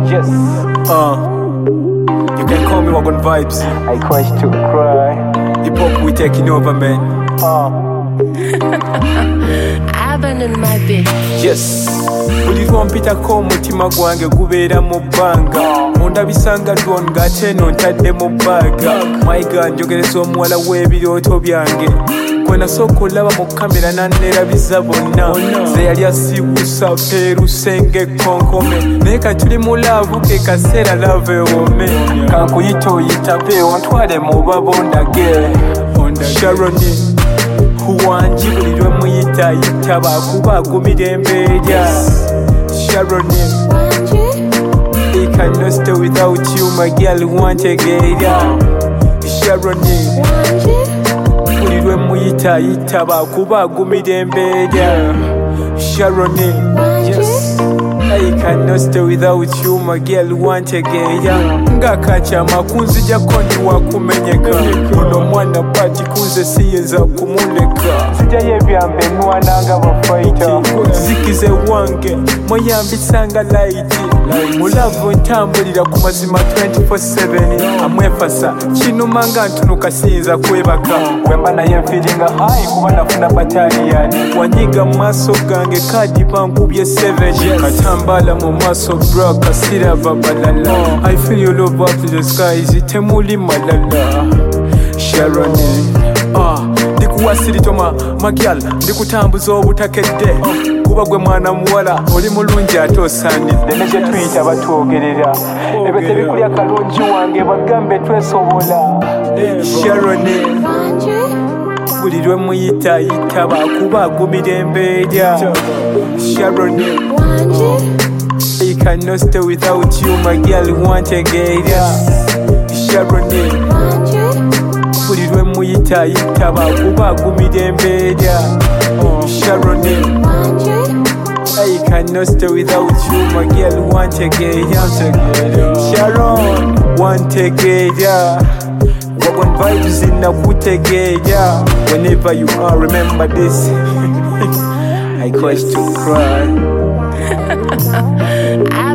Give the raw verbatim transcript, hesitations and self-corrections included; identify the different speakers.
Speaker 1: Yes.
Speaker 2: Uh, you can call me Wagon Vibes.
Speaker 1: I crash to cry.
Speaker 2: Hip hop we taking over, man.
Speaker 1: Uh.
Speaker 3: Abandon my bitch.
Speaker 2: Yes. Buli lwompitako mutima gwange gubeera mu bbanga ondabisanga lwonga ate no ntadde mu bbaaga mayiga njogereza omuwala w'ebirooto byange gwe nasooka olaba mu kamera nanneerabiza bonna ze yali asiibuusa peeruse ng'ekkonkome naye kati tuli mu laavu ke kaseera lava ewome kankuyita oyitabe ontwale mu babondage Sharoni Huwanji buli lwe muyita yita bakuba agumira embeerya Sharoni I cannot stay without you my girl wantegeera Sharoni buli lwe muyita yita bakuba agumira embeerya Sharoni yes I cannot stay without you my girl wantegeera ng'akakyama kunzijako ndiwakumenyeka ono mwana bati kunze siyinza kumuleka
Speaker 1: Sijayo ebyambe mwana nga bafaita
Speaker 2: zikize wange mweyambisanga laiti mulavu ntambulira ku mazima twenty-four seven amwefasa kinuma nga ntunuka siyinza kwebaka
Speaker 1: wemba naye nfiringa hayi kuba nafuna bataliyani
Speaker 2: wanyiga mu maaso gange kadi bankubye seven katambala mu maaso bra kasirava balala I feel your love up to the skies temuli malala Sharoni ah ndikuwasiritoma magyal ndikutambuza obutakedde kuba gwe mwana muwala oli mulungi ate osaanidde
Speaker 1: ne gye tuyita batwogerera ebyo tebikulya kalungi wange bagambe twesobola
Speaker 2: Sharoni buli lwe muyita yita bakuba agumira embeerya Sharoni I cannot stay without you my girl wantegeera Sharoni buli lwe muyita yita bakuba agumira embeerya Sharoni I cannot stay without you my girl wantegeera Sharon wantegeera Wagon Vibes inakutegeera whenever you are remember this I crash to cry